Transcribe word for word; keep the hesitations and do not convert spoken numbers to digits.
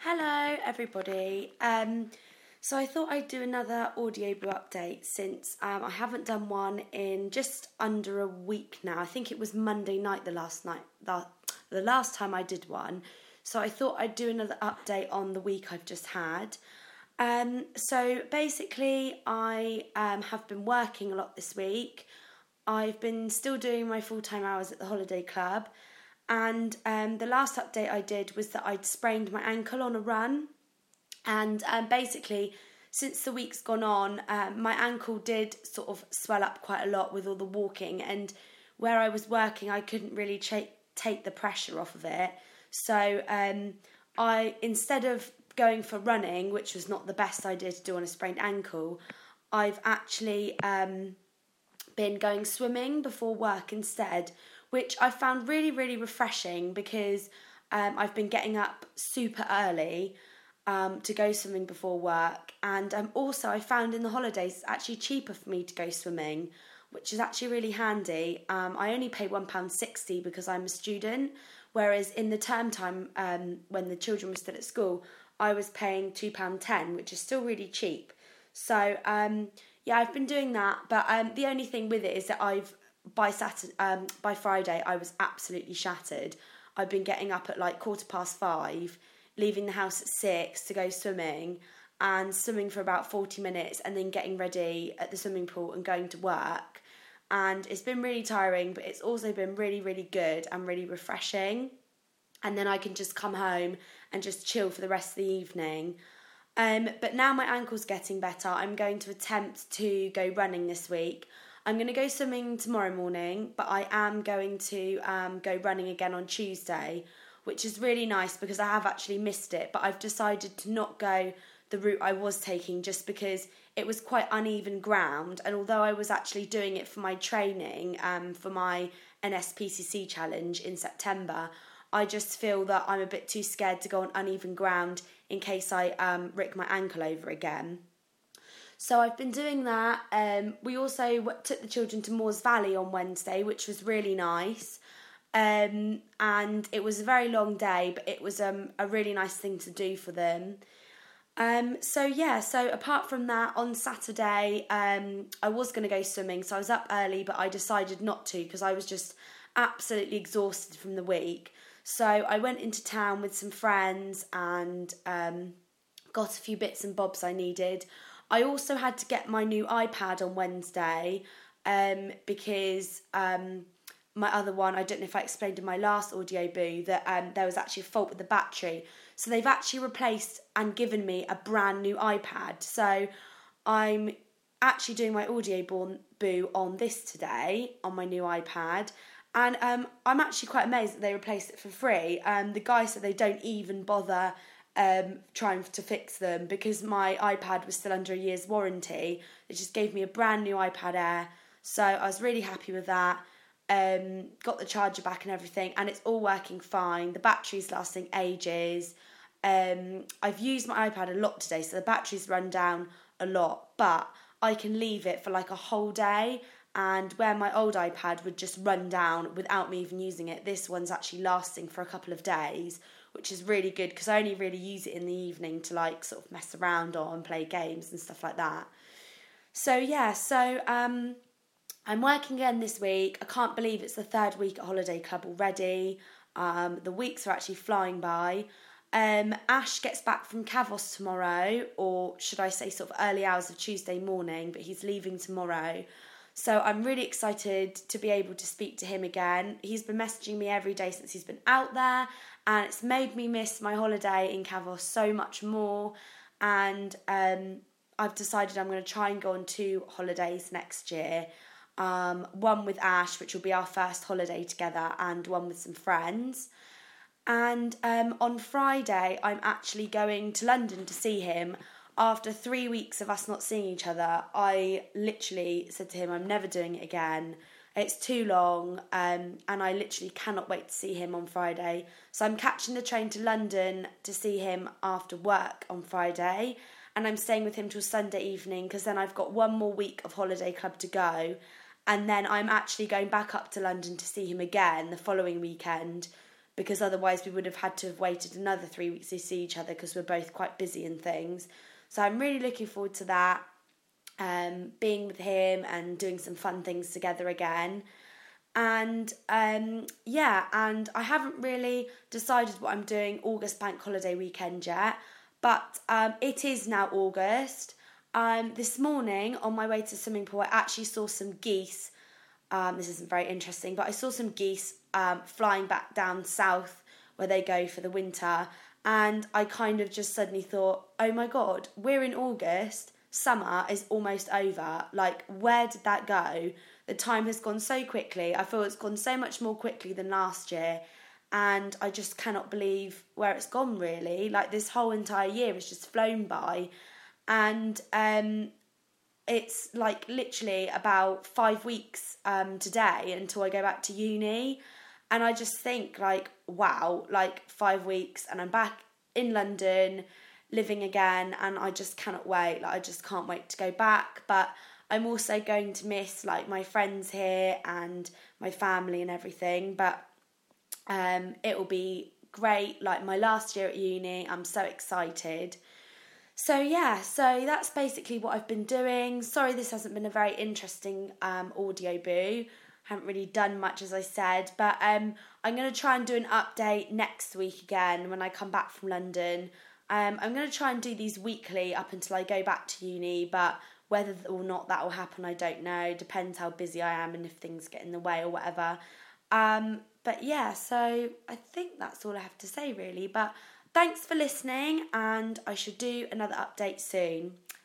Hello everybody. Um, so I thought I'd do another audiobook update since um, I haven't done one in just under a week now. I think it was Monday night the last night, the, the last time I did one. So I thought I'd do another update on the week I've just had. Um, so basically I um, have been working a lot this week. I've been still doing my full-time hours at the holiday club. And um, the last update I did was that I'd sprained my ankle on a run. And um, basically, since the week's gone on, um, my ankle did sort of swell up quite a lot with all the walking. And where I was working, I couldn't really ch- take the pressure off of it. So um, I, instead of going for running, which was not the best idea to do on a sprained ankle, I've actually um, been going swimming before work instead, which I found really, really refreshing because um, I've been getting up super early um, to go swimming before work. And um, also I found in the holidays it's actually cheaper for me to go swimming, which is actually really handy. Um, I only pay one pound sixty because I'm a student, whereas in the term time um, when the children were still at school, I was paying two pounds ten, which is still really cheap. So um, yeah, I've been doing that, but um, the only thing with it is that I've By Saturday, um, by Friday, I was absolutely shattered. I've been getting up at like quarter past five, leaving the house at six to go swimming, and swimming for about forty minutes, and then getting ready at the swimming pool and going to work. And it's been really tiring, but it's also been really, really good and really refreshing. And then I can just come home and just chill for the rest of the evening. Um, but now my ankle's getting better, I'm going to attempt to go running this week. I'm going to go swimming tomorrow morning, but I am going to um, go running again on Tuesday, which is really nice because I have actually missed it, but I've decided to not go the route I was taking just because it was quite uneven ground, and although I was actually doing it for my training, um, for my N S P C C challenge in September, I just feel that I'm a bit too scared to go on uneven ground in case I um, rick my ankle over again. So I've been doing that. Um, we also w- took the children to Moores Valley on Wednesday, which was really nice. Um, and it was a very long day, but it was um, a really nice thing to do for them. Um, so yeah, so apart from that, on Saturday, um, I was going to go swimming. So I was up early, but I decided not to because I was just absolutely exhausted from the week. So I went into town with some friends and um, got a few bits and bobs I needed. I also had to get my new iPad on Wednesday um, because um, my other one, I don't know if I explained in my last audio boo, that um, there was actually a fault with the battery. So they've actually replaced and given me a brand new iPad. So I'm actually doing my audio boo on this today, on my new iPad. And um, I'm actually quite amazed that they replaced it for free. Um, the guy said they don't even bother Um, trying to fix them because my iPad was still under a year's warranty. They just gave me a brand new iPad Air, so I was really happy with that. Um, got the charger back and everything, and it's all working fine. The battery's lasting ages. Um, I've used my iPad a lot today, so the battery's run down a lot, but I can leave it for like a whole day, and where my old iPad would just run down without me even using it, this one's actually lasting for a couple of days, which is really good because I only really use it in the evening to like sort of mess around on, play games and stuff like that. So yeah, so um, I'm working again this week. I can't believe it's the third week at Holiday Club already. Um, the weeks are actually flying by. Um, Ash gets back from Kavos tomorrow, or should I say sort of early hours of Tuesday morning, but he's leaving tomorrow. So I'm really excited to be able to speak to him again. He's been messaging me every day since he's been out there, and it's made me miss my holiday in Kavos so much more. And um, I've decided I'm going to try and go on two holidays next year. Um, one with Ash, which will be our first holiday together, and one with some friends. And um, on Friday, I'm actually going to London to see him. After three weeks of us not seeing each other, I literally said to him, I'm never doing it again. It's too long, um, and I literally cannot wait to see him on Friday. So I'm catching the train to London to see him after work on Friday, and I'm staying with him till Sunday evening because then I've got one more week of Holiday Club to go, and then I'm actually going back up to London to see him again the following weekend because otherwise we would have had to have waited another three weeks to see each other because we're both quite busy and things. So I'm really looking forward to that, um, being with him and doing some fun things together again. And um, yeah, and I haven't really decided what I'm doing August bank holiday weekend yet, but um, it is now August. Um, this morning on my way to the swimming pool, I actually saw some geese. Um, this isn't very interesting, but I saw some geese um, flying back down south where they go for the winter, and I kind of just suddenly thought, oh my God, we're in August, summer is almost over. Like, where did that go? The time has gone so quickly. I feel it's gone so much more quickly than last year, and I just cannot believe where it's gone, really. Like, this whole entire year has just flown by, and um, it's like literally about five weeks um, today until I go back to uni, and I just think, like, wow, like five weeks and I'm back in London living again, and I just cannot wait. Like, I just can't wait to go back. But I'm also going to miss, like, my friends here and my family and everything, but um, it will be great. Like, my last year at uni, I'm so excited. So yeah, so that's basically what I've been doing. Sorry this hasn't been a very interesting um, audio boo. Haven't really done much, as I said, but um, I'm going to try and do an update next week again when I come back from London. Um, I'm going to try and do these weekly up until I go back to uni, but whether or not that will happen, I don't know. Depends how busy I am and if things get in the way or whatever. Um, but yeah, so I think that's all I have to say, really. But thanks for listening, and I should do another update soon.